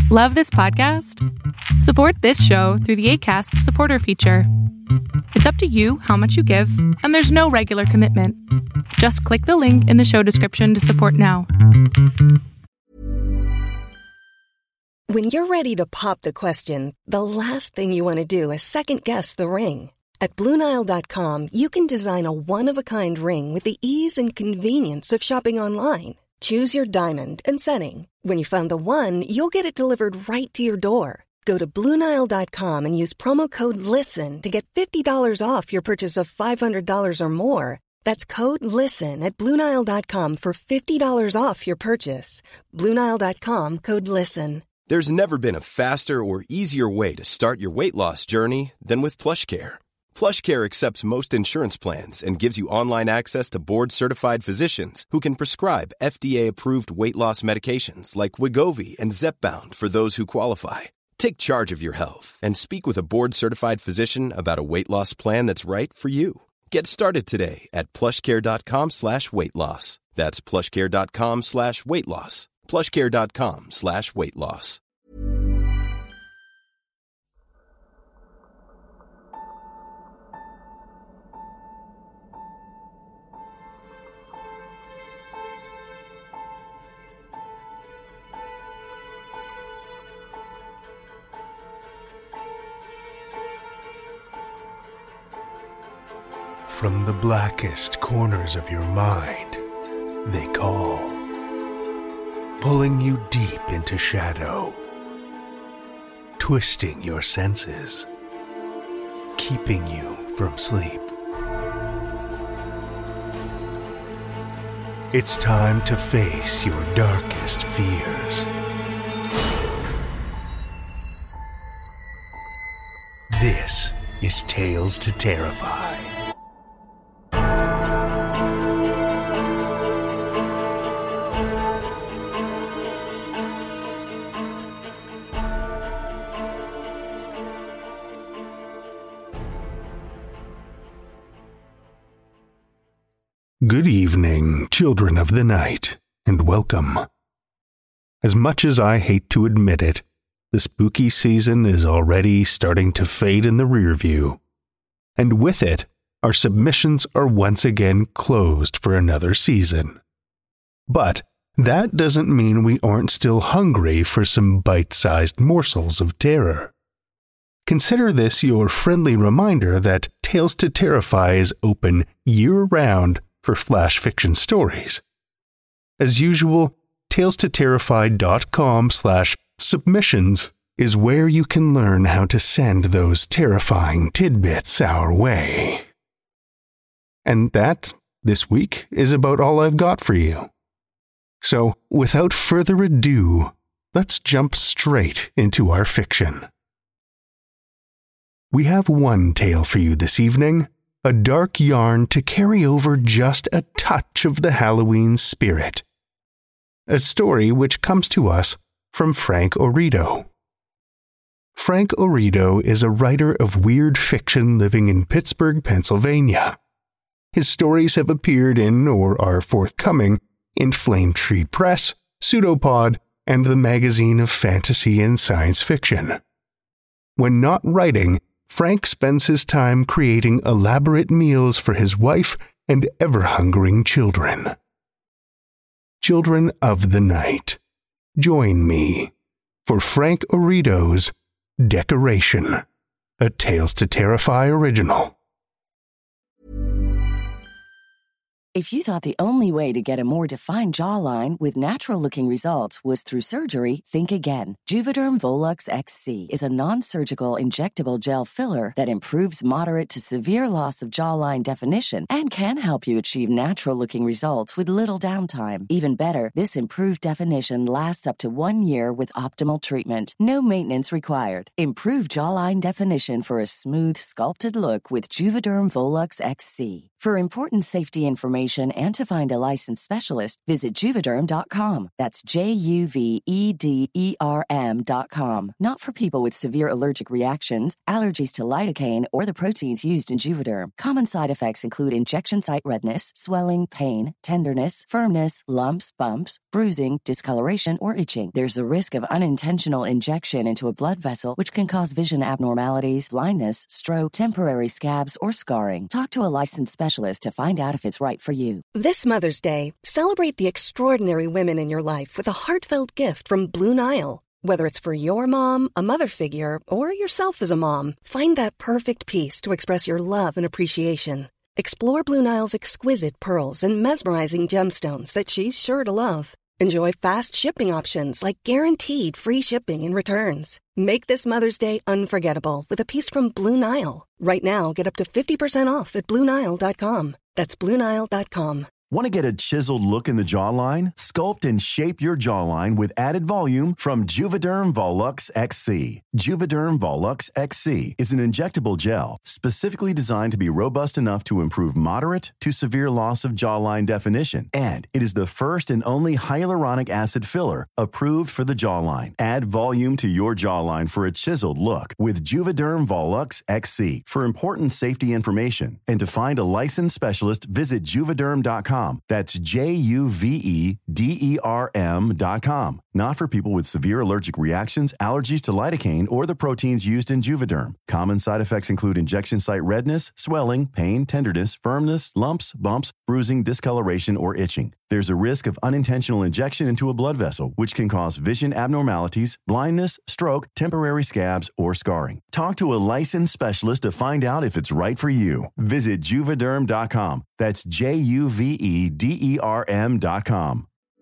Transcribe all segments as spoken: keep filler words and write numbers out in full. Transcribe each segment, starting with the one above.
Love this podcast? Support this show through the Acast supporter feature. It's up to you how much you give, and there's no regular commitment. Just click the link in the show description to support now. When you're ready to pop the question, the last thing you want to do is second-guess the ring. At Blue Nile dot com, you can design a one-of-a-kind ring with the ease and convenience of shopping online. Choose your diamond and setting. When you find the one, you'll get it delivered right to your door. Go to Blue Nile dot com and use promo code LISTEN to get fifty dollars off your purchase of five hundred dollars or more. That's code LISTEN at Blue Nile dot com for fifty dollars off your purchase. Blue Nile dot com, code LISTEN. There's never been a faster or easier way to start your weight loss journey than with PlushCare. PlushCare accepts most insurance plans and gives you online access to board-certified physicians who can prescribe F D A-approved weight loss medications like Wegovy and Zepbound for those who qualify. Take charge of your health and speak with a board-certified physician about a weight loss plan that's right for you. Get started today at plushcare.com slash weight loss. That's plushcare.com slash weight loss. plushcare.com slash weight loss. From the blackest corners of your mind, they call, pulling you deep into shadow, twisting your senses, keeping you from sleep. It's time to face your darkest fears. This is Tales to Terrify. Good evening, children of the night, and welcome. As much as I hate to admit it, the spooky season is already starting to fade in the rear view, and with it, our submissions are once again closed for another season. But that doesn't mean we aren't still hungry for some bite-sized morsels of terror. Consider this your friendly reminder that Tales to Terrify is open year-round for flash fiction stories. As usual, tales to terrify dot com slash submissions is where you can learn how to send those terrifying tidbits our way. And that, this week, is about all I've got for you. So, without further ado, let's jump straight into our fiction. We have one tale for you this evening, a dark yarn to carry over just a touch of the Halloween spirit. A story which comes to us from Frank Orito. Frank Orito is a writer of weird fiction living in Pittsburgh, Pennsylvania. His stories have appeared in or are forthcoming in Flame Tree Press, Pseudopod, and the Magazine of Fantasy and Science Fiction. When not writing, Frank spends his time creating elaborate meals for his wife and ever-hungering children. Children of the night, join me for Frank Orito's Decoration, a Tales to Terrify original. If you thought the only way to get a more defined jawline with natural-looking results was through surgery, think again. Juvederm Volux X C is a non-surgical injectable gel filler that improves moderate to severe loss of jawline definition and can help you achieve natural-looking results with little downtime. Even better, this improved definition lasts up to one year with optimal treatment. No maintenance required. Improve jawline definition for a smooth, sculpted look with Juvederm Volux X C. For important safety information and to find a licensed specialist, visit Juvederm dot com. That's J U V E D E R M dot com. Not for people with severe allergic reactions, allergies to lidocaine, or the proteins used in Juvederm. Common side effects include injection site redness, swelling, pain, tenderness, firmness, lumps, bumps, bruising, discoloration, or itching. There's a risk of unintentional injection into a blood vessel, which can cause vision abnormalities, blindness, stroke, temporary scabs, or scarring. Talk to a licensed specialist to find out if it's right for you. This Mother's Day, celebrate the extraordinary women in your life with a heartfelt gift from Blue Nile. Whether it's for your mom, a mother figure, or yourself as a mom, find that perfect piece to express your love and appreciation. Explore Blue Nile's exquisite pearls and mesmerizing gemstones that she's sure to love. Enjoy fast shipping options like guaranteed free shipping and returns. Make this Mother's Day unforgettable with a piece from Blue Nile. Right now, get up to fifty percent off at Blue Nile dot com. That's Blue Nile dot com. Want to get a chiseled look in the jawline? Sculpt and shape your jawline with added volume from Juvederm Volux X C. Juvederm Volux X C is an injectable gel specifically designed to be robust enough to improve moderate to severe loss of jawline definition. And it is the first and only hyaluronic acid filler approved for the jawline. Add volume to your jawline for a chiseled look with Juvederm Volux X C. For important safety information and to find a licensed specialist, visit Juvederm dot com. That's J U V E D E R M dot com. Not for people with severe allergic reactions, allergies to lidocaine, or the proteins used in Juvederm. Common side effects include injection site redness, swelling, pain, tenderness, firmness, lumps, bumps, bruising, discoloration, or itching. There's a risk of unintentional injection into a blood vessel, which can cause vision abnormalities, blindness, stroke, temporary scabs, or scarring. Talk to a licensed specialist to find out if it's right for you. Visit Juvederm dot com. That's J U V E D E R M dot com.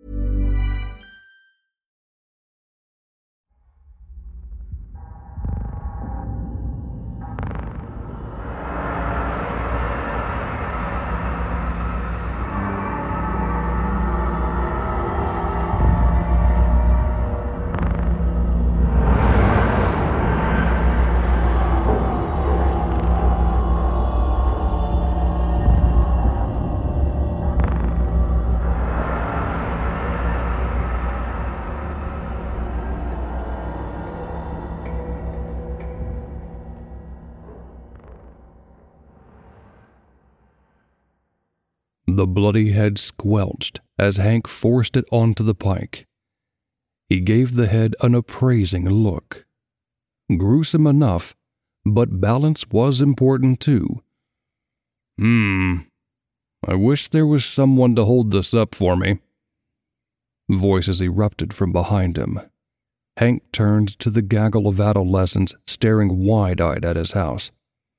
The bloody head squelched as Hank forced it onto the pike. He gave the head an appraising look. Gruesome enough, but balance was important too. Hmm, I wish there was someone to hold this up for me. Voices erupted from behind him. Hank turned to the gaggle of adolescents staring wide-eyed at his house.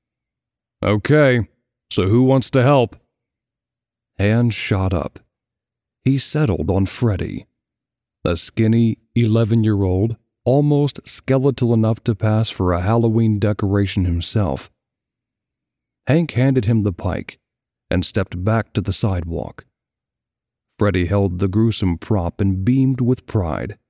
Okay, so who wants to help? Hands shot up. He settled on Freddy, a skinny eleven-year-old, almost skeletal enough to pass for a Halloween decoration himself. Hank handed him the pike and stepped back to the sidewalk. Freddy held the gruesome prop and beamed with pride.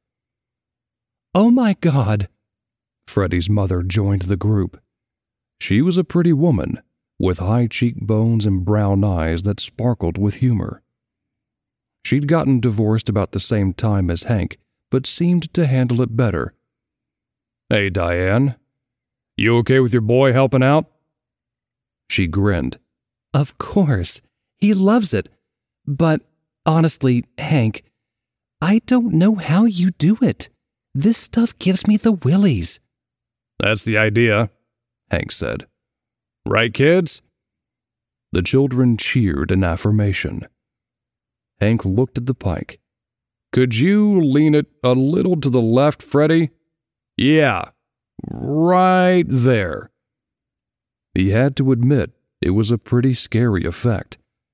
"Oh my God!" Freddy's mother joined the group. She was a pretty woman, with high cheekbones and brown eyes that sparkled with humor. She'd gotten divorced about the same time as Hank, but seemed to handle it better. "Hey, Diane, you okay with your boy helping out?" She grinned. "Of course, he loves it. But honestly, Hank, I don't know how you do it. This stuff gives me the willies." "That's the idea," Hank said. "Right, kids?" The children cheered in affirmation. Hank looked at the pike. "Could you lean it a little to the left, Freddy? Yeah, right there." He had to admit it was a pretty scary effect.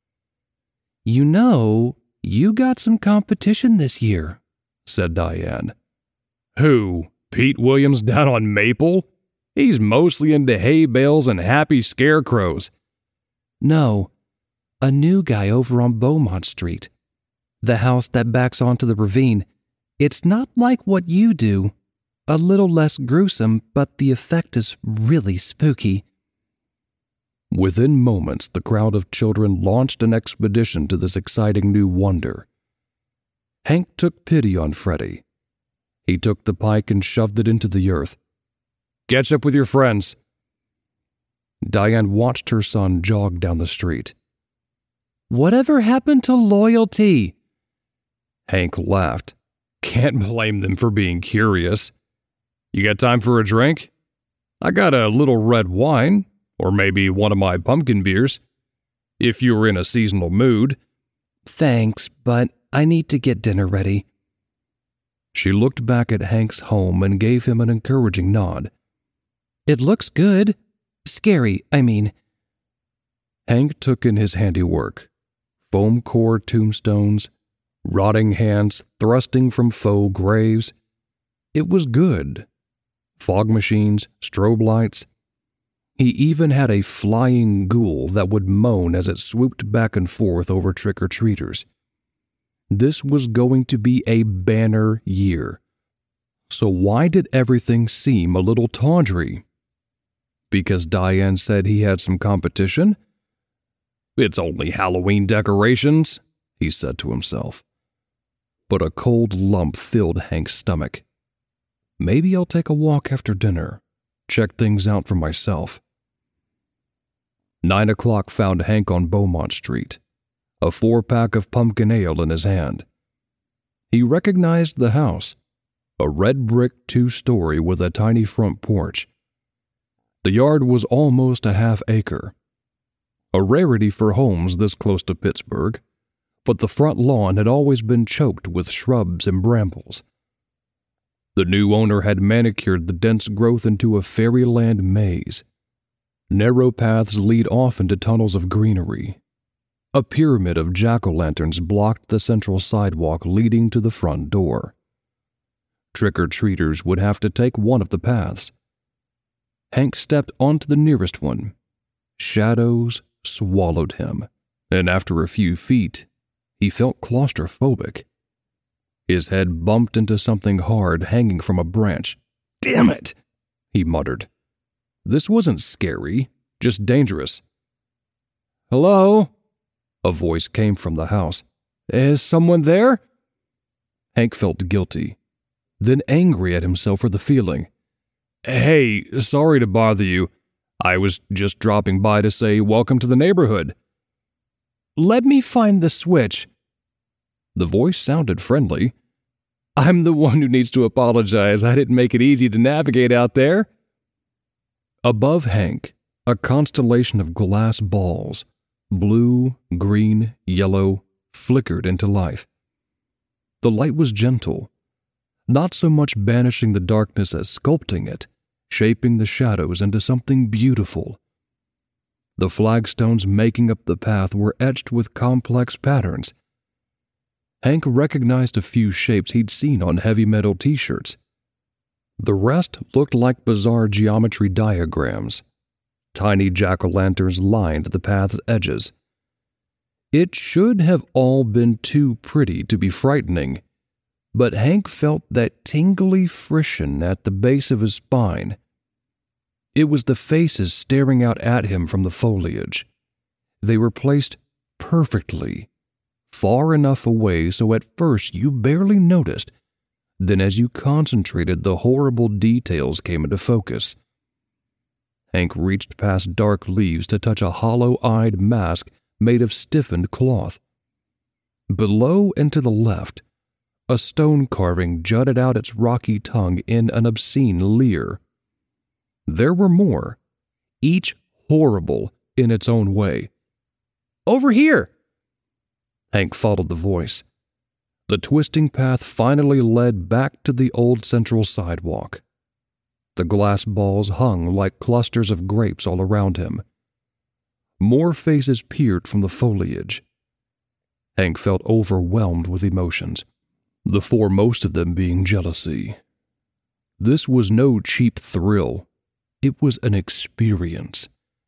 "You know, you got some competition this year," said Diane. "Who? Pete Williams down on Maple? He's mostly into hay bales and happy scarecrows." "No, a new guy over on Beaumont Street. The house that backs onto the ravine. It's not like what you do. A little less gruesome, but the effect is really spooky." Within moments, the crowd of children launched an expedition to this exciting new wonder. Hank took pity on Freddie. He took the pike and shoved it into the earth. "Catch up with your friends." Diane watched her son jog down the street. "Whatever happened to loyalty?" Hank laughed. "Can't blame them for being curious. You got time for a drink? I got a little red wine, or maybe one of my pumpkin beers, if you're in a seasonal mood." "Thanks, but I need to get dinner ready." She looked back at Hank's home and gave him an encouraging nod. "It looks good. Scary, I mean." Hank took in his handiwork. Foam core tombstones, rotting hands thrusting from faux graves. It was good. Fog machines, strobe lights. He even had a flying ghoul that would moan as it swooped back and forth over trick-or-treaters. This was going to be a banner year. So why did everything seem a little tawdry? Because Diane said he had some competition? "It's only Halloween decorations," he said to himself. But a cold lump filled Hank's stomach. Maybe I'll take a walk after dinner, check things out for myself. Nine o'clock found Hank on Beaumont Street, a four-pack of pumpkin ale in his hand. He recognized the house, a red brick two-story with a tiny front porch. The yard was almost a half acre. A rarity for homes this close to Pittsburgh, but the front lawn had always been choked with shrubs and brambles. The new owner had manicured the dense growth into a fairyland maze. Narrow paths lead off into tunnels of greenery. A pyramid of jack-o'-lanterns blocked the central sidewalk leading to the front door. Trick-or-treaters would have to take one of the paths. Hank stepped onto the nearest one. Shadows swallowed him, and after a few feet, he felt claustrophobic. His head bumped into something hard hanging from a branch. "Damn it!" he muttered. This wasn't scary, just dangerous. "Hello?" A voice came from the house. "Is someone there?" Hank felt guilty, then angry at himself for the feeling. "Hey, sorry to bother you. I was just dropping by to say welcome to the neighborhood." "Let me find the switch." The voice sounded friendly. "I'm the one who needs to apologize. I didn't make it easy to navigate out there." Above Hank, a constellation of glass balls, blue, green, yellow, flickered into life. The light was gentle, not so much banishing the darkness as sculpting it, shaping the shadows into something beautiful. The flagstones making up the path were etched with complex patterns. Hank recognized a few shapes he'd seen on heavy metal t-shirts. The rest looked like bizarre geometry diagrams. Tiny jack-o'-lanterns lined the path's edges. It should have all been too pretty to be frightening, but Hank felt that tingly frisson at the base of his spine. It was the faces staring out at him from the foliage. They were placed perfectly, far enough away so at first you barely noticed. Then as you concentrated, the horrible details came into focus. Hank reached past dark leaves to touch a hollow-eyed mask made of stiffened cloth. Below and to the left, a stone carving jutted out its rocky tongue in an obscene leer. There were more, each horrible in its own way. "Over here!" Hank followed the voice. The twisting path finally led back to the old central sidewalk. The glass balls hung like clusters of grapes all around him. More faces peered from the foliage. Hank felt overwhelmed with emotions, the foremost of them being jealousy. This was no cheap thrill. It was an experience.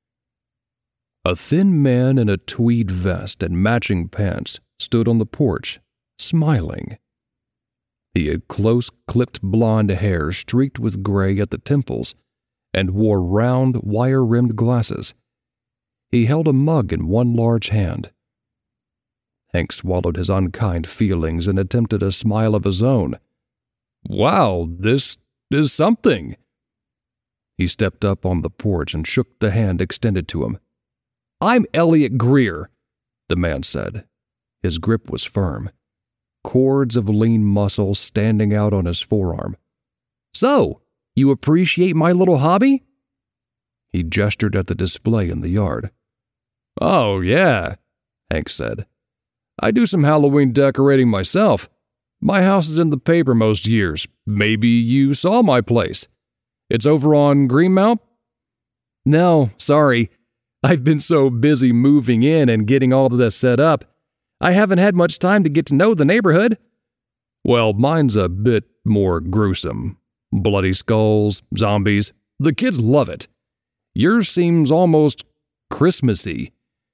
A thin man in a tweed vest and matching pants stood on the porch, smiling. He had close-clipped blonde hair streaked with gray at the temples and wore round, wire-rimmed glasses. He held a mug in one large hand. Hank swallowed his unkind feelings and attempted a smile of his own. Wow, this is something. He stepped up on the porch and shook the hand extended to him. I'm Elliot Greer, the man said. His grip was firm, cords of lean muscle standing out on his forearm. So, you appreciate my little hobby? He gestured at the display in the yard. Oh, yeah, Hank said. I do some Halloween decorating myself. My house is in the paper most years. Maybe you saw my place. It's over on Greenmount? No, sorry. I've been so busy moving in and getting all of this set up. I haven't had much time to get to know the neighborhood. Well, mine's a bit more gruesome. Bloody skulls, zombies. The kids love it. Yours seems almost Christmassy.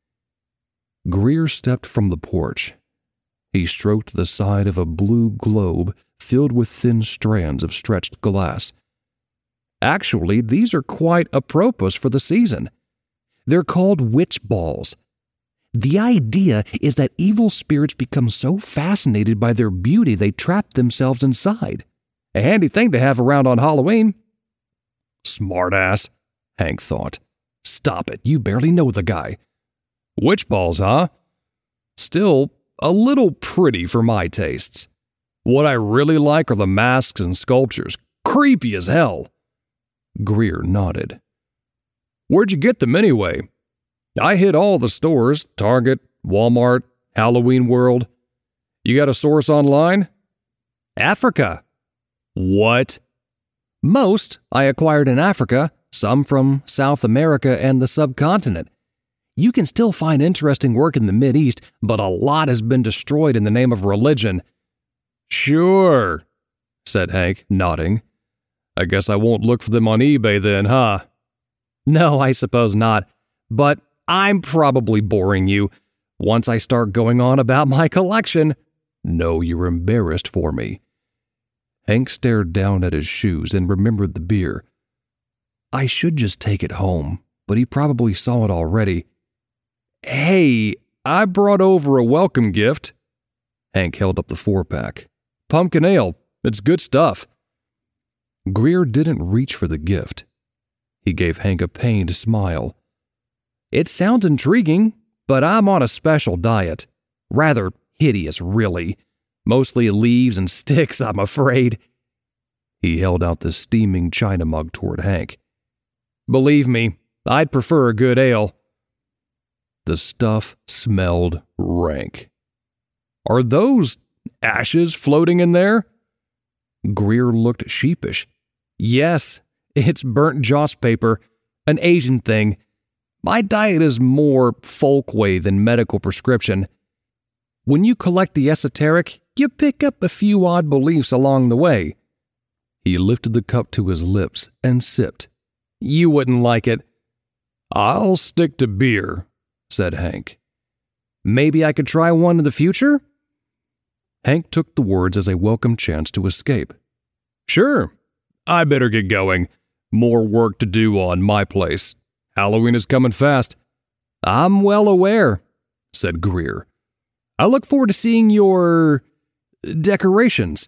Greer stepped from the porch. He stroked the side of a blue globe filled with thin strands of stretched glass. Actually, these are quite apropos for the season. They're called witch balls. The idea is that evil spirits become so fascinated by their beauty they trap themselves inside. A handy thing to have around on Halloween. Smartass, Hank thought. Stop it, you barely know the guy. Witch balls, huh? Still, a little pretty for my tastes. What I really like are the masks and sculptures. Creepy as hell. Greer nodded. Where'd you get them anyway? I hit all the stores, Target, Walmart, Halloween World. You got a source online? Africa. What? Most I acquired in Africa, some from South America and the subcontinent. You can still find interesting work in the Mideast, but a lot has been destroyed in the name of religion. Sure, said Hank, nodding. I guess I won't look for them on eBay then, huh? No, I suppose not, but I'm probably boring you. Once I start going on about my collection. No, you're embarrassed for me. Hank stared down at his shoes and remembered the beer. I should just take it home, but he probably saw it already. Hey, I brought over a welcome gift. Hank held up the four-pack. Pumpkin ale. It's good stuff. Greer didn't reach for the gift. He gave Hank a pained smile. It sounds intriguing, but I'm on a special diet. Rather hideous, really. Mostly leaves and sticks, I'm afraid. He held out the steaming china mug toward Hank. Believe me, I'd prefer a good ale. The stuff smelled rank. Are those ashes floating in there? Greer looked sheepish. Yes, it's burnt joss paper, an Asian thing. My diet is more folkway than medical prescription. When you collect the esoteric, you pick up a few odd beliefs along the way. He lifted the cup to his lips and sipped. You wouldn't like it. I'll stick to beer, said Hank. Maybe I could try one in the future? Hank took the words as a welcome chance to escape. Sure, I better get going. More work to do on my place. Halloween is coming fast. I'm well aware, said Greer. I look forward to seeing your decorations.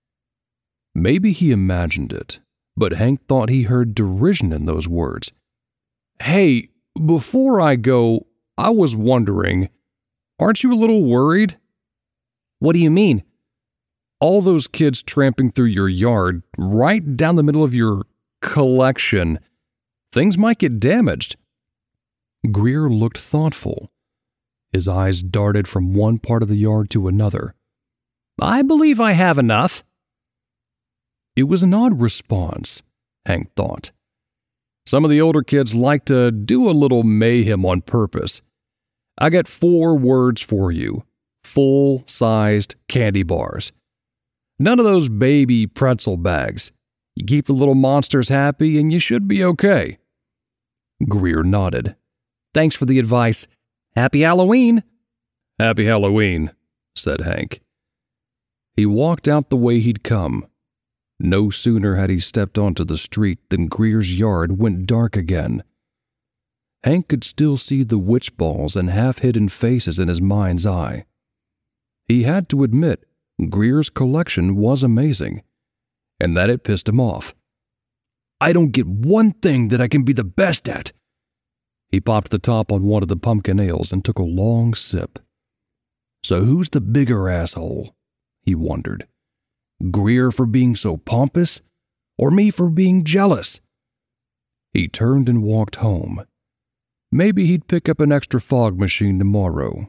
Maybe he imagined it, but Hank thought he heard derision in those words. Hey, before I go, I was wondering, aren't you a little worried? What do you mean? All those kids tramping through your yard, right down the middle of your collection. Things might get damaged. Greer looked thoughtful. His eyes darted from one part of the yard to another. I believe I have enough. It was an odd response, Hank thought. Some of the older kids like to do a little mayhem on purpose. I got four words for you. Full-sized candy bars. None of those baby pretzel bags. You keep the little monsters happy and you should be okay. Greer nodded. Thanks for the advice. Happy Halloween. Happy Halloween, said Hank. He walked out the way he'd come. No sooner had he stepped onto the street than Greer's yard went dark again. Hank could still see the witch balls and half-hidden faces in his mind's eye. He had to admit Greer's collection was amazing, and that it pissed him off. I don't get one thing that I can be the best at. He popped the top on one of the pumpkin ales and took a long sip. So who's the bigger asshole? He wondered. Greer for being so pompous, or me for being jealous? He turned and walked home. Maybe he'd pick up an extra fog machine tomorrow.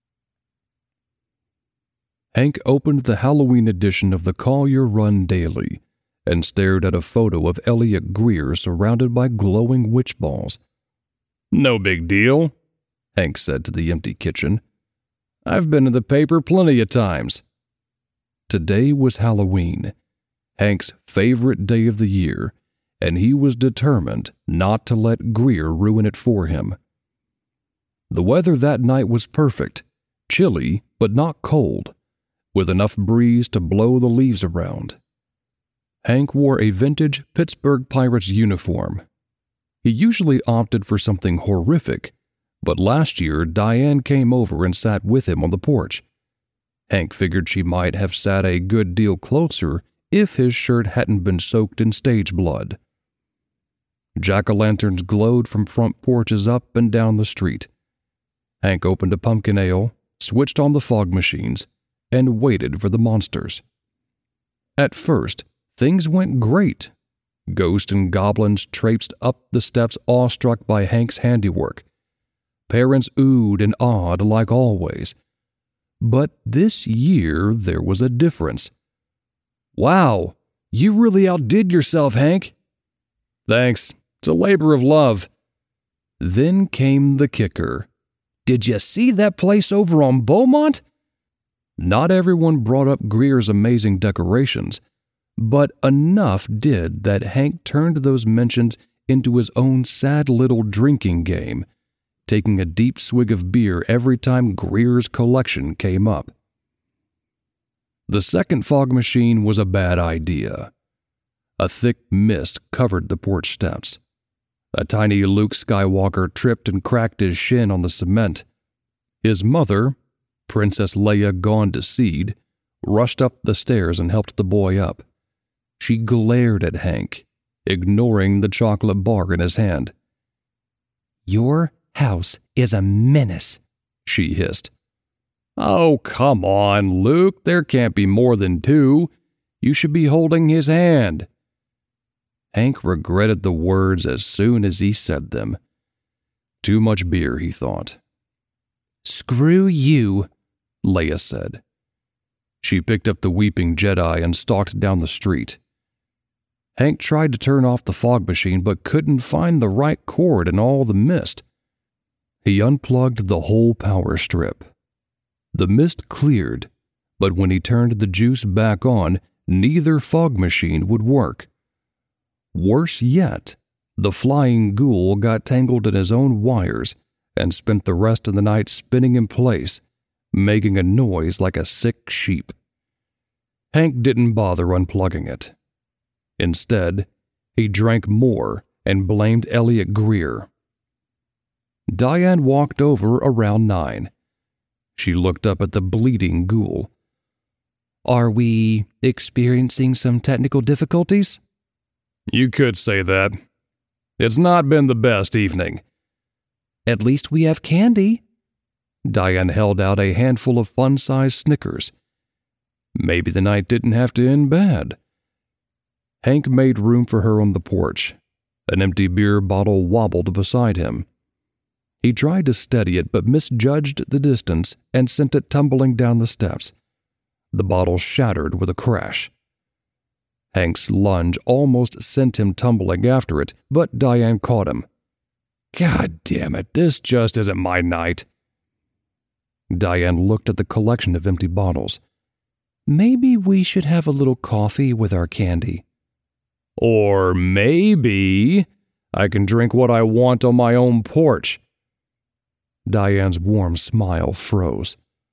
Hank opened the Halloween edition of the Collier Run Daily and stared at a photo of Elliot Greer surrounded by glowing witch balls. No big deal, Hank said to the empty kitchen. I've been in the paper plenty of times. Today was Halloween, Hank's favorite day of the year, and he was determined not to let Greer ruin it for him. The weather that night was perfect, chilly but not cold, with enough breeze to blow the leaves around. Hank wore a vintage Pittsburgh Pirates uniform. He usually opted for something horrific, but last year Diane came over and sat with him on the porch. Hank figured she might have sat a good deal closer if his shirt hadn't been soaked in stage blood. Jack-o'-lanterns glowed from front porches up and down the street. Hank opened a pumpkin ale, switched on the fog machines, and waited for the monsters. At first, things went great. Ghosts and goblins traipsed up the steps awestruck by Hank's handiwork. Parents oohed and awed like always. But this year there was a difference. Wow, you really outdid yourself, Hank. Thanks, it's a labor of love. Then came the kicker. Did you see that place over on Beaumont? Not everyone brought up Greer's amazing decorations, but enough did that Hank turned those mentions into his own sad little drinking game, taking a deep swig of beer every time Greer's collection came up. The second fog machine was a bad idea. A thick mist covered the porch steps. A tiny Luke Skywalker tripped and cracked his shin on the cement. His mother, Princess Leia gone to seed, rushed up the stairs and helped the boy up. She glared at Hank, ignoring the chocolate bar in his hand. Your house is a menace, she hissed. Oh, come on, Luke. There can't be more than two. You should be holding his hand. Hank regretted the words as soon as he said them. Too much beer, he thought. Screw you, Leia said. She picked up the Weeping Jedi and stalked down the street. Hank tried to turn off the fog machine but couldn't find the right cord in all the mist. He unplugged the whole power strip. The mist cleared, but when he turned the juice back on, neither fog machine would work. Worse yet, the flying ghoul got tangled in his own wires and spent the rest of the night spinning in place, making a noise like a sick sheep. Hank didn't bother unplugging it. Instead, he drank more and blamed Elliot Greer. Diane walked over around nine. She looked up at the bleeding ghoul. Are we experiencing some technical difficulties? You could say that. It's not been the best evening. At least we have candy. Diane held out a handful of fun-sized Snickers. Maybe the night didn't have to end bad. Hank made room for her on the porch. An empty beer bottle wobbled beside him. He tried to steady it but misjudged the distance and sent it tumbling down the steps. The bottle shattered with a crash. Hank's lunge almost sent him tumbling after it, but Diane caught him. God damn it, this just isn't my night. Diane looked at the collection of empty bottles. Maybe we should have a little coffee with our candy. Or maybe I can drink what I want on my own porch. Diane's warm smile froze.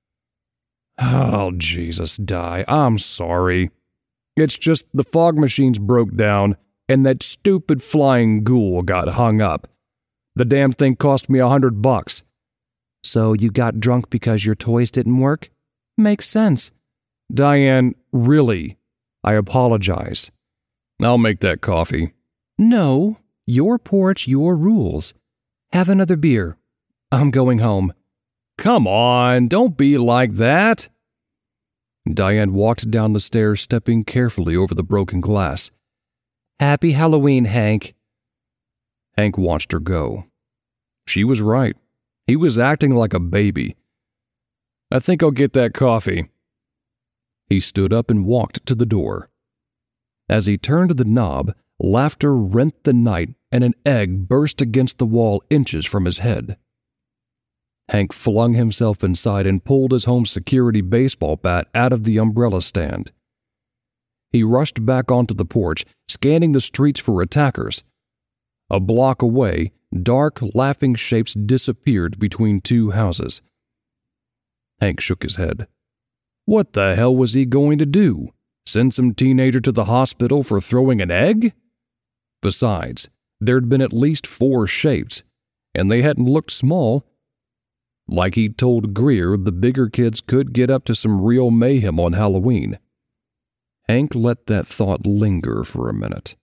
Oh, Jesus, Di, I'm sorry. It's just the fog machines broke down and that stupid flying ghoul got hung up. The damn thing cost me a hundred bucks. So you got drunk because your toys didn't work? Makes sense. Diane, really, I apologize. I'll make that coffee. No, your porch, your rules. Have another beer. I'm going home. Come on, don't be like that. Diane walked down the stairs, stepping carefully over the broken glass. Happy Halloween, Hank. Hank watched her go. She was right. He was acting like a baby. I think I'll get that coffee. He stood up and walked to the door. As he turned the knob, laughter rent the night and an egg burst against the wall inches from his head. Hank flung himself inside and pulled his home security baseball bat out of the umbrella stand. He rushed back onto the porch, scanning the streets for attackers. A block away, dark, laughing shapes disappeared between two houses. Hank shook his head. What the hell was he going to do? Send some teenager to the hospital for throwing an egg? Besides, there'd been at least four shapes, and they hadn't looked small. Like he'd told Greer, the bigger kids could get up to some real mayhem on Halloween. Hank let that thought linger for a minute.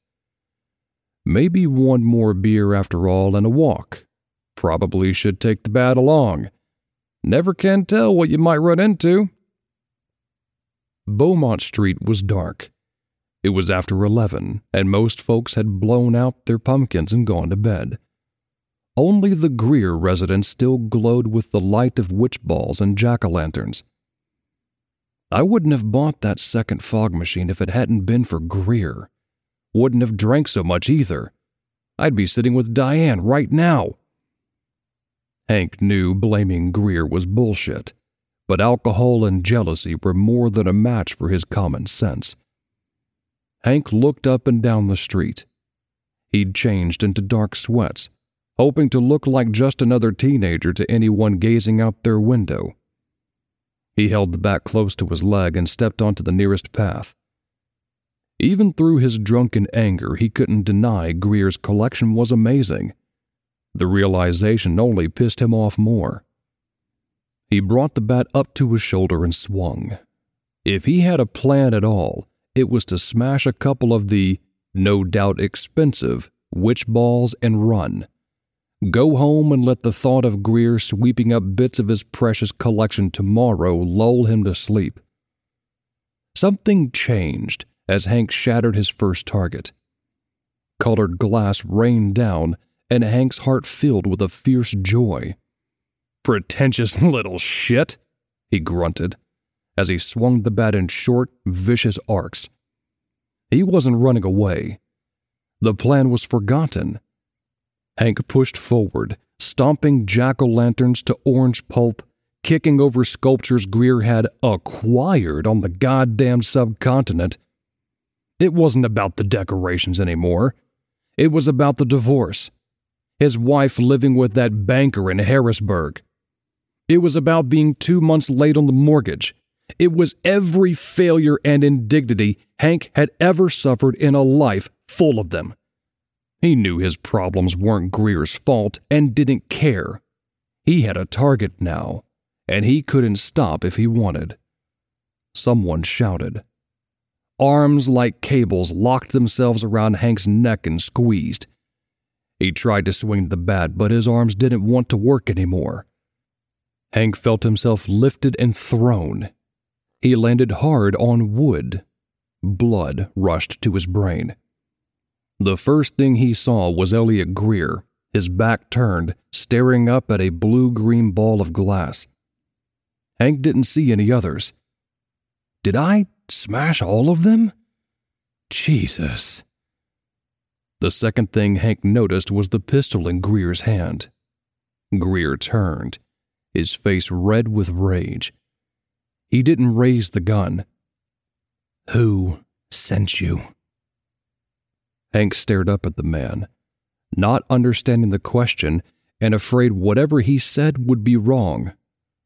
Maybe one more beer after all and a walk. Probably should take the bat along. Never can tell what you might run into. Beaumont Street was dark. It was after eleven, and most folks had blown out their pumpkins and gone to bed. Only the Greer residence still glowed with the light of witch balls and jack-o'-lanterns. I wouldn't have bought that second fog machine if it hadn't been for Greer. Wouldn't have drank so much either. I'd be sitting with Diane right now. Hank knew blaming Greer was bullshit, but alcohol and jealousy were more than a match for his common sense. Hank looked up and down the street. He'd changed into dark sweats, hoping to look like just another teenager to anyone gazing out their window. He held the bat close to his leg and stepped onto the nearest path. Even through his drunken anger, he couldn't deny Greer's collection was amazing. The realization only pissed him off more. He brought the bat up to his shoulder and swung. If he had a plan at all, it was to smash a couple of the, no doubt expensive, witch balls and run. Go home and let the thought of Greer sweeping up bits of his precious collection tomorrow lull him to sleep. Something changed as Hank shattered his first target. Colored glass rained down, and Hank's heart filled with a fierce joy. Pretentious little shit, he grunted, as he swung the bat in short, vicious arcs. He wasn't running away. The plan was forgotten. Hank pushed forward, stomping jack-o'-lanterns to orange pulp, kicking over sculptures Greer had acquired on the goddamn subcontinent. It wasn't about the decorations anymore. It was about the divorce. His wife living with that banker in Harrisburg. It was about being two months late on the mortgage. It was every failure and indignity Hank had ever suffered in a life full of them. He knew his problems weren't Greer's fault and didn't care. He had a target now, and he couldn't stop if he wanted. Someone shouted. Arms like cables locked themselves around Hank's neck and squeezed. He tried to swing the bat, but his arms didn't want to work anymore. Hank felt himself lifted and thrown. He landed hard on wood. Blood rushed to his brain. The first thing he saw was Elliot Greer, his back turned, staring up at a blue-green ball of glass. Hank didn't see any others. Did I smash all of them? Jesus. The second thing Hank noticed was the pistol in Greer's hand. Greer turned, his face red with rage. He didn't raise the gun. Who sent you? Hank stared up at the man, not understanding the question and afraid whatever he said would be wrong.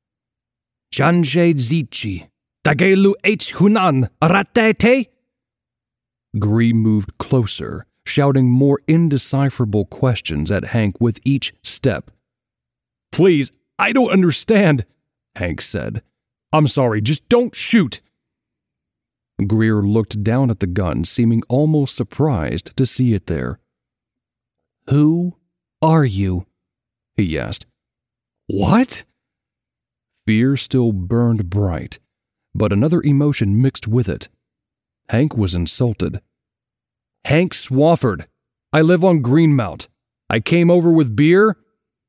Janjay Zichi, Dagelu H. Hunan, Aratete? Greer moved closer, shouting more indecipherable questions at Hank with each step. "Please, I don't understand," Hank said. "I'm sorry, just don't shoot." Greer looked down at the gun, seeming almost surprised to see it there. "Who are you?" he asked. "What?" Fear still burned bright, but another emotion mixed with it. Hank was insulted. "Hank Swafford. I live on Greenmount. I came over with beer."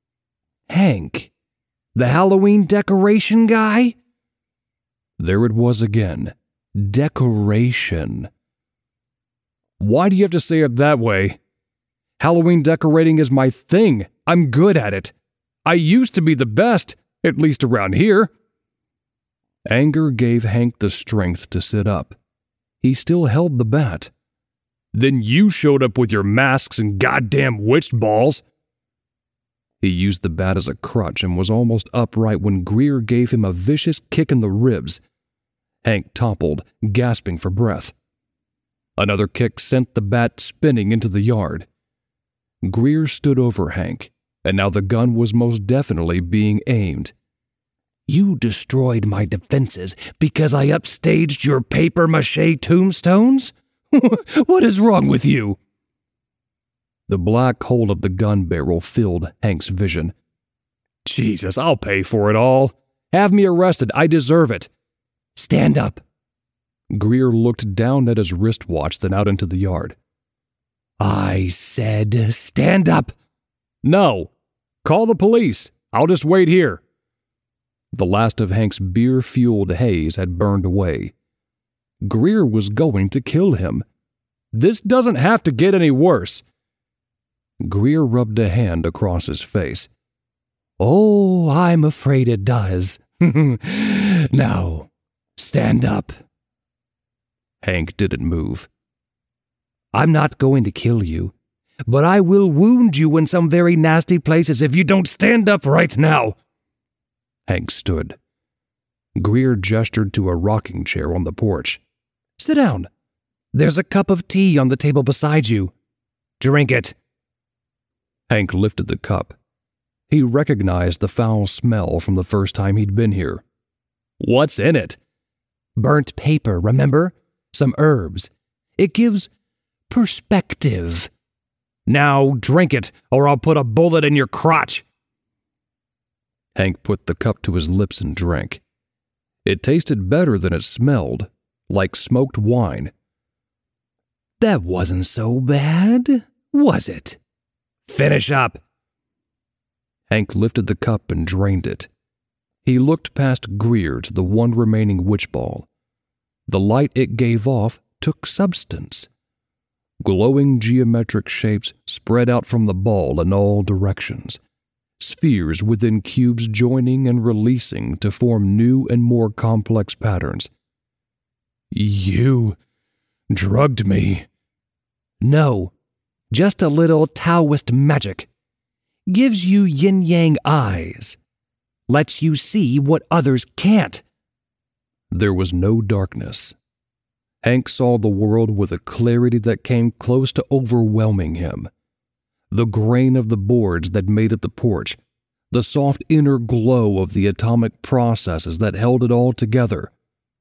"Hank? The Halloween decoration guy?" There it was again. Decoration. "Why do you have to say it that way? Halloween decorating is my thing. I'm good at it. I used to be the best, at least around here." Anger gave Hank the strength to sit up. He still held the bat. "Then you showed up with your masks and goddamn witch balls." He used the bat as a crutch and was almost upright when Greer gave him a vicious kick in the ribs. Hank toppled, gasping for breath. Another kick sent the bat spinning into the yard. Greer stood over Hank, and now the gun was most definitely being aimed. "You destroyed my defenses because I upstaged your papier-mâché tombstones? What is wrong with you?" The black hole of the gun barrel filled Hank's vision. "Jesus, I'll pay for it all. Have me arrested. I deserve it. Stand up." Greer looked down at his wristwatch, then out into the yard. "I said stand up." "No. Call the police. I'll just wait here." The last of Hank's beer-fueled haze had burned away. Greer was going to kill him. This doesn't have to get any worse. Greer rubbed a hand across his face. "Oh, I'm afraid it does. Now, stand up." Hank didn't move. "I'm not going to kill you, but I will wound you in some very nasty places if you don't stand up right now." Hank stood. Greer gestured to a rocking chair on the porch. "Sit down. There's a cup of tea on the table beside you. Drink it." Hank lifted the cup. He recognized the foul smell from the first time he'd been here. "What's in it?" "Burnt paper, remember? Some herbs. It gives perspective. Now drink it, or I'll put a bullet in your crotch." Hank put the cup to his lips and drank. It tasted better than it smelled, like smoked wine. "That wasn't so bad, was it? Finish up." Hank lifted the cup and drained it. He looked past Greer to the one remaining witch ball. The light it gave off took substance. Glowing geometric shapes spread out from the ball in all directions, spheres within cubes joining and releasing to form new and more complex patterns. "You drugged me." "No, just a little Taoist magic. Gives you yin-yang eyes. Lets you see what others can't." There was no darkness. Hank saw the world with a clarity that came close to overwhelming him. The grain of the boards that made up the porch, the soft inner glow of the atomic processes that held it all together.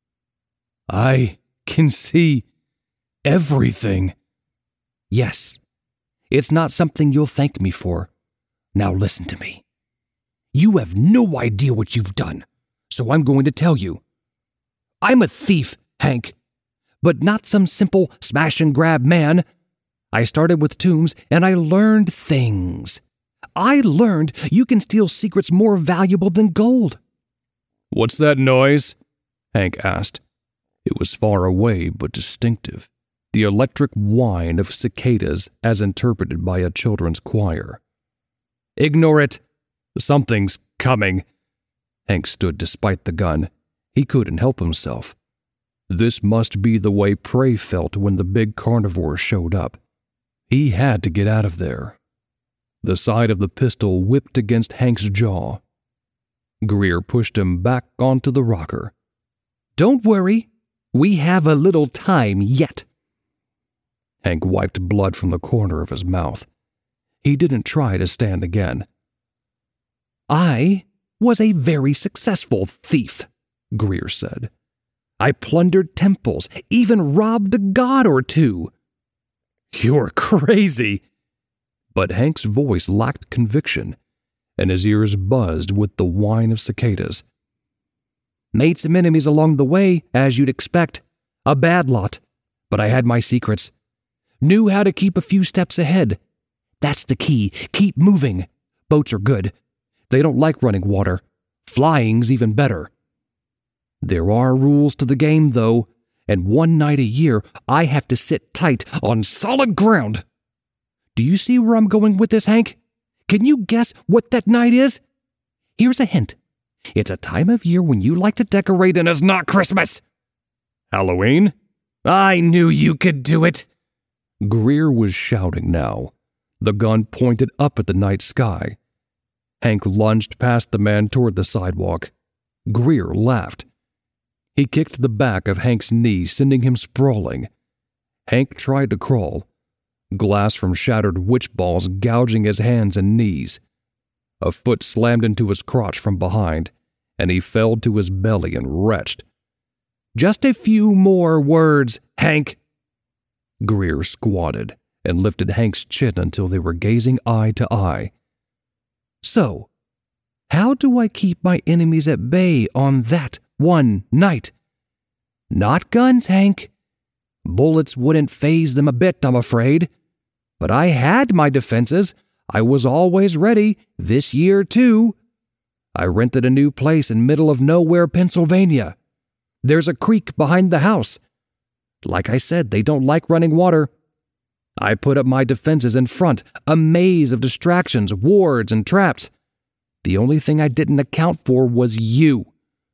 "I can see everything." "Yes, it's not something you'll thank me for. Now listen to me. You have no idea what you've done, so I'm going to tell you. I'm a thief, Hank, but not some simple smash-and-grab man. I started with tombs, and I learned things. I learned you can steal secrets more valuable than gold." "What's that noise?" Hank asked. It was far away but distinctive, the electric whine of cicadas as interpreted by a children's choir. "Ignore it. Something's coming." Hank stood despite the gun. He couldn't help himself. This must be the way Prey felt when the big carnivore showed up. He had to get out of there. The side of the pistol whipped against Hank's jaw. Greer pushed him back onto the rocker. "Don't worry. We have a little time yet." Hank wiped blood from the corner of his mouth. He didn't try to stand again. "I was a very successful thief," Greer said. "I plundered temples, even robbed a god or two." "You're crazy." But Hank's voice lacked conviction, and his ears buzzed with the whine of cicadas. "Made some enemies along the way, as you'd expect. A bad lot, but I had my secrets. Knew how to keep a few steps ahead. That's the key. Keep moving. Boats are good. They don't like running water. Flying's even better. There are rules to the game, though, and one night a year I have to sit tight on solid ground. Do you see where I'm going with this, Hank? Can you guess what that night is? Here's a hint. It's a time of year when you like to decorate and it's not Christmas." "Halloween?" "I knew you could do it." Greer was shouting now, the gun pointed up at the night sky. Hank lunged past the man toward the sidewalk. Greer laughed. He kicked the back of Hank's knee, sending him sprawling. Hank tried to crawl, glass from shattered witch balls gouging his hands and knees. A foot slammed into his crotch from behind, and he fell to his belly and retched. "Just a few more words, Hank." Greer squatted and lifted Hank's chin until they were gazing eye to eye. "So, how do I keep my enemies at bay on that one night? Not guns, Hank. Bullets wouldn't faze them a bit, I'm afraid. But I had my defenses. I was always ready, this year too. I rented a new place in middle of nowhere, Pennsylvania. There's a creek behind the house. Like I said, they don't like running water. I put up my defenses in front, a maze of distractions, wards, and traps. The only thing I didn't account for was you."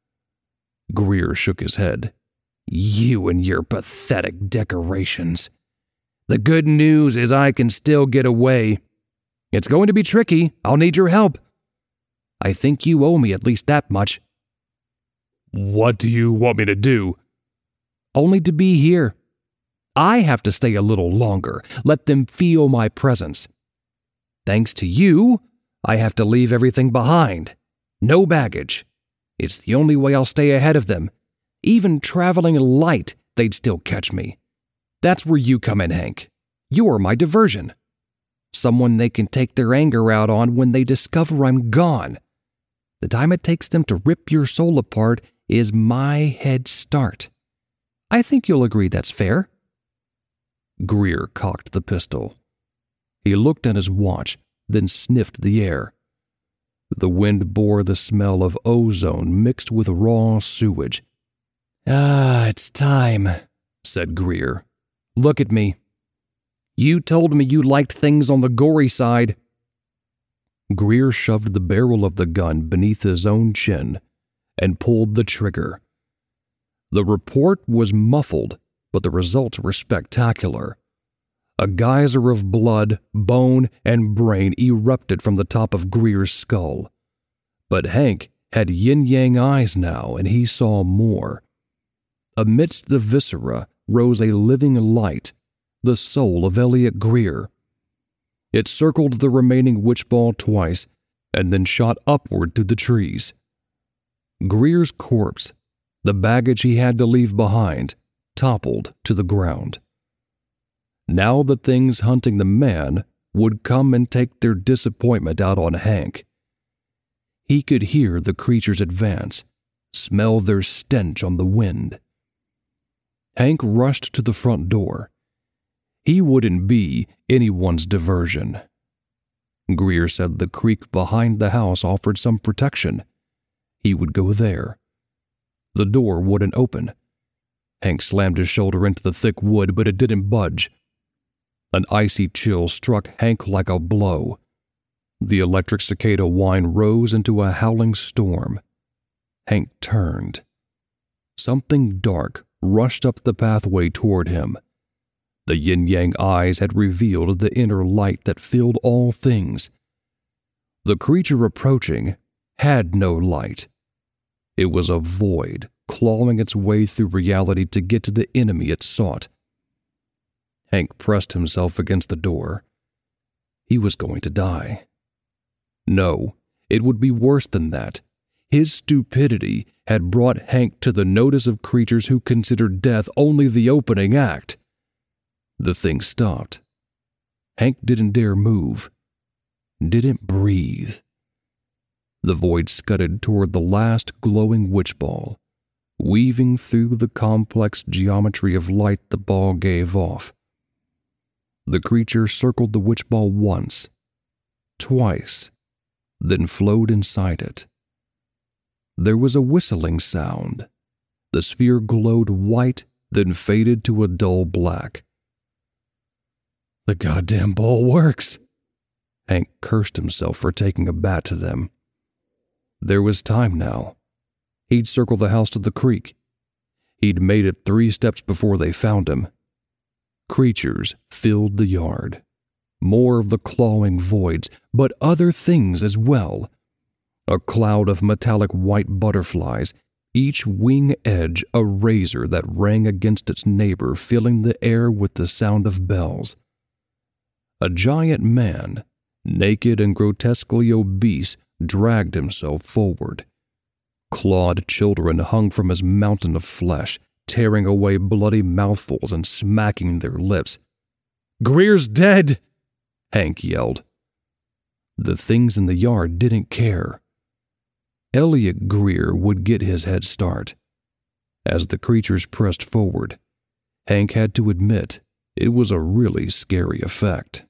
Greer shook his head. "You and your pathetic decorations. The good news is I can still get away. It's going to be tricky. I'll need your help. I think you owe me at least that much." "What do you want me to do?" "Only to be here. I have to stay a little longer, let them feel my presence. Thanks to you, I have to leave everything behind. No baggage. It's the only way I'll stay ahead of them. Even traveling light, they'd still catch me. That's where you come in, Hank. You're my diversion. Someone they can take their anger out on when they discover I'm gone. The time it takes them to rip your soul apart is my head start. I think you'll agree that's fair." Greer cocked the pistol. He looked at his watch, then sniffed the air. The wind bore the smell of ozone mixed with raw sewage. "Ah, it's time," said Greer. "Look at me. You told me you liked things on the gory side." Greer shoved the barrel of the gun beneath his own chin and pulled the trigger. The report was muffled, but the results were spectacular. A geyser of blood, bone, and brain erupted from the top of Greer's skull. But Hank had yin-yang eyes now, and he saw more. Amidst the viscera rose a living light, the soul of Elliot Greer. It circled the remaining witch ball twice, and then shot upward through the trees. Greer's corpse, the baggage he had to leave behind, toppled to the ground. Now the things hunting the man would come and take their disappointment out on Hank. He could hear the creatures advance, smell their stench on the wind. Hank rushed to the front door. He wouldn't be anyone's diversion. Greer said the creek behind the house offered some protection. He would go there. The door wouldn't open. Hank slammed his shoulder into the thick wood, but it didn't budge. An icy chill struck Hank like a blow. The electric cicada whine rose into a howling storm. Hank turned. Something dark rushed up the pathway toward him. The yin-yang eyes had revealed the inner light that filled all things. The creature approaching had no light. It was a void, clawing its way through reality to get to the enemy it sought. Hank pressed himself against the door. He was going to die. No, it would be worse than that. His stupidity had brought Hank to the notice of creatures who considered death only the opening act. The thing stopped. Hank didn't dare move, didn't breathe. The void scudded toward the last glowing witch ball, weaving through the complex geometry of light the ball gave off. The creature circled the witch ball once, twice, then flowed inside it. There was a whistling sound. The sphere glowed white, then faded to a dull black. The goddamn ball works! Hank cursed himself for taking a bat to them. There was time now. He'd circle the house to the creek. He'd made it three steps before they found him. Creatures filled the yard. More of the clawing voids, but other things as well. A cloud of metallic white butterflies, each wing edge a razor that rang against its neighbor, filling the air with the sound of bells. A giant man, naked and grotesquely obese, dragged himself forward. Clawed children hung from his mountain of flesh, tearing away bloody mouthfuls and smacking their lips. "Greer's dead!" Hank yelled. The things in the yard didn't care. Elliot Greer would get his head start. As the creatures pressed forward, Hank had to admit it was a really scary effect.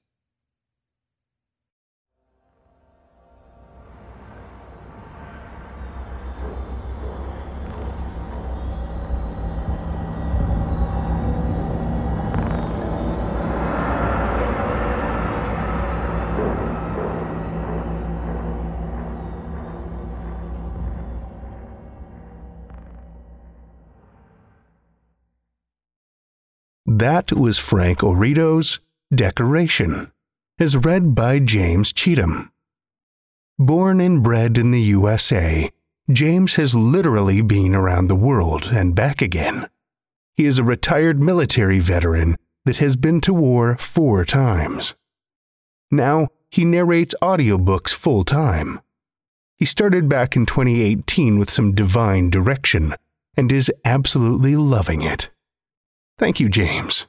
That was Frank Orito's Decoration, as read by James Cheatham. Born and bred in the U S A, James has literally been around the world and back again. He is a retired military veteran that has been to war four times. Now, he narrates audiobooks full-time. He started back in twenty eighteen with some divine direction and is absolutely loving it. Thank you, James.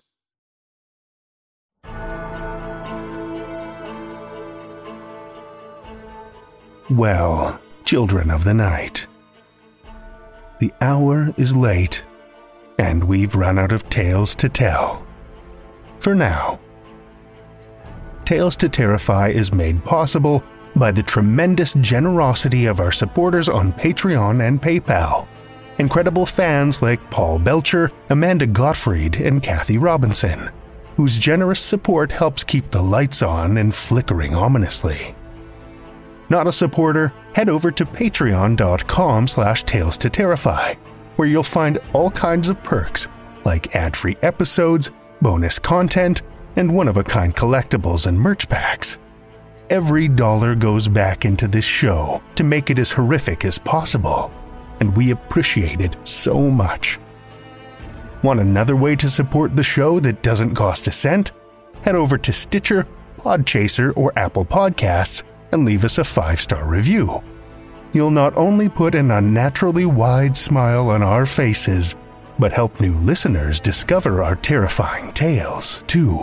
Well, children of the night, the hour is late, and we've run out of tales to tell. For now. Tales to Terrify is made possible by the tremendous generosity of our supporters on Patreon and PayPal. Incredible fans like Paul Belcher, Amanda Gottfried, and Kathy Robinson, whose generous support helps keep the lights on and flickering ominously. Not a supporter? Head over to patreon.com slash tales to terrify, where you'll find all kinds of perks like ad-free episodes, bonus content, and one-of-a-kind collectibles and merch packs. Every dollar goes back into this show to make it as horrific as possible, and we appreciate it so much. Want another way to support the show that doesn't cost a cent? Head over to Stitcher, Podchaser, or Apple Podcasts and leave us a five-star review. You'll not only put an unnaturally wide smile on our faces, but help new listeners discover our terrifying tales, too.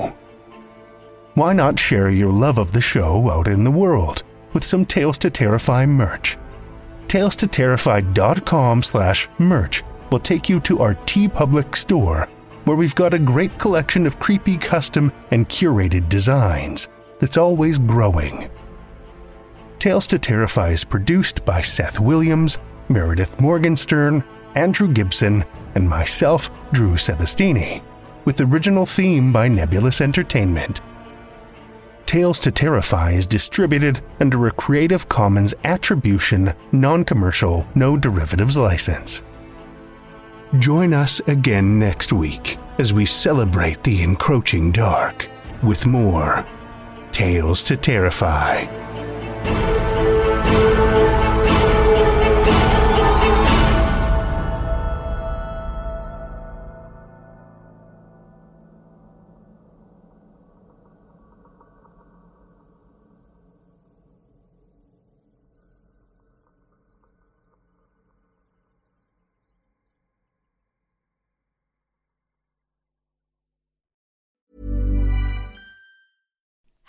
Why not share your love of the show out in the world with some Tales to Terrify merch? tales to terrify dot com slash merch will take you to our TeePublic store, where we've got a great collection of creepy custom and curated designs that's always growing. Tales to Terrify is produced by Seth Williams, Meredith Morgenstern, Andrew Gibson, and myself, Drew Sebastini, with original theme by Nebulous Entertainment. Tales to Terrify is distributed under a Creative Commons Attribution, Non-Commercial, No Derivatives license. Join us again next week as we celebrate the encroaching dark with more Tales to Terrify.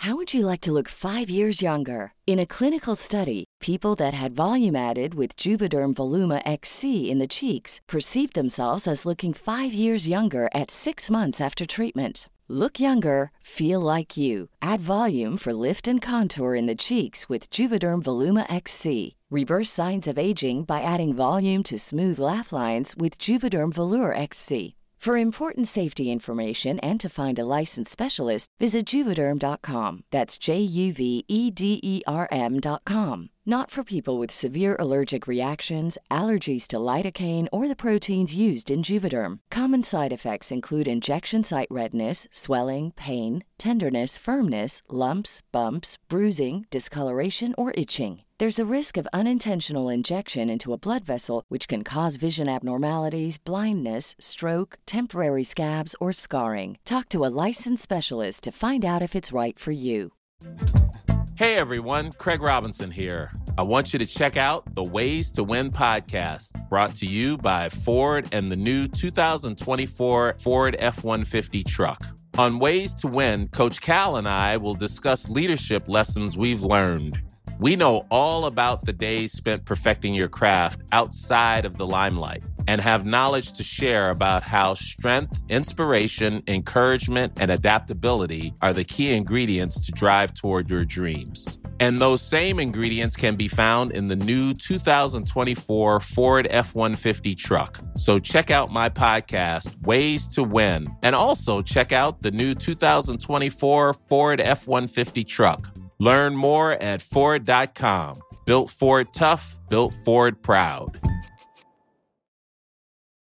How would you like to look five years younger? In a clinical study, people that had volume added with Juvederm Voluma X C in the cheeks perceived themselves as looking five years younger at six months after treatment. Look younger, feel like you. Add volume for lift and contour in the cheeks with Juvederm Voluma X C. Reverse signs of aging by adding volume to smooth laugh lines with Juvederm Volure X C. For important safety information and to find a licensed specialist, visit Juvederm dot com. That's J U V E D E R M dot com. Not for people with severe allergic reactions, allergies to lidocaine, or the proteins used in Juvederm. Common side effects include injection site redness, swelling, pain, tenderness, firmness, lumps, bumps, bruising, discoloration, or itching. There's a risk of unintentional injection into a blood vessel, which can cause vision abnormalities, blindness, stroke, temporary scabs, or scarring. Talk to a licensed specialist to find out if it's right for you. Hey everyone, Craig Robinson here. I want you to check out the Ways to Win podcast, brought to you by Ford and the new two thousand twenty-four Ford F one fifty truck. On Ways to Win, Coach Cal and I will discuss leadership lessons we've learned. We know all about the days spent perfecting your craft outside of the limelight and have knowledge to share about how strength, inspiration, encouragement, and adaptability are the key ingredients to drive toward your dreams. And those same ingredients can be found in the new two thousand twenty-four Ford F one fifty truck. So check out my podcast, Ways to Win, and also check out the new two thousand twenty-four Ford F one fifty truck. Learn more at Ford dot com. Built Ford tough, built Ford proud.